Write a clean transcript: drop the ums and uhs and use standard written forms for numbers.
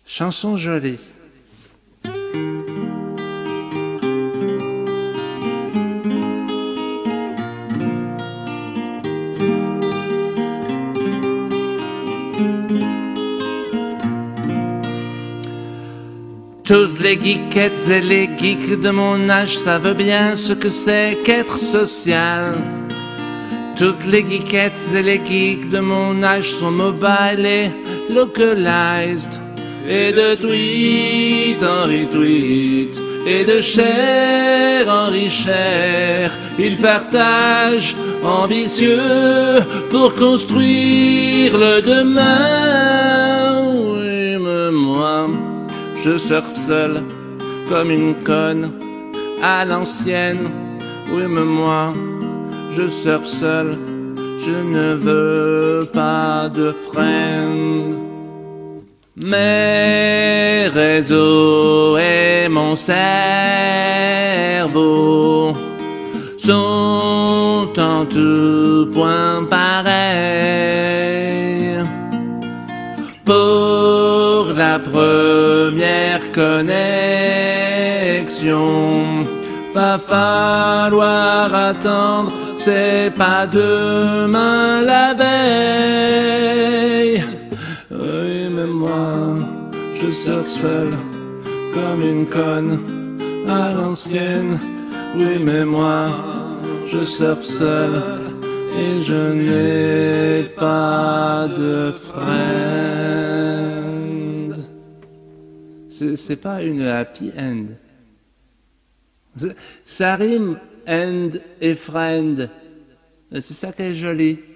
Chanson jolie. Toutes les geekettes et les geeks de mon âge savent bien ce que c'est qu'être social. Toutes les geekettes et les geeks de mon âge sont mobile et localized. Et de tweet en retweet, et de share en richère, ils partagent ambitieux pour construire le demain. Oui, mais moi, je surfe seul comme une conne à l'ancienne. Oui, mais moi, je surfe seul, je ne veux pas de friend. Mes réseaux et mon cerveau sont en tout point pareils. Pour la première connexion, va falloir attendre, c'est pas demain la veille. Oui, mais moi, je surfe seul comme une conne à l'ancienne. Oui, mais moi, je surfe seul et je n'ai pas de friend. C'est pas une happy end. Ça rime end et friend. C'est ça qui est joli.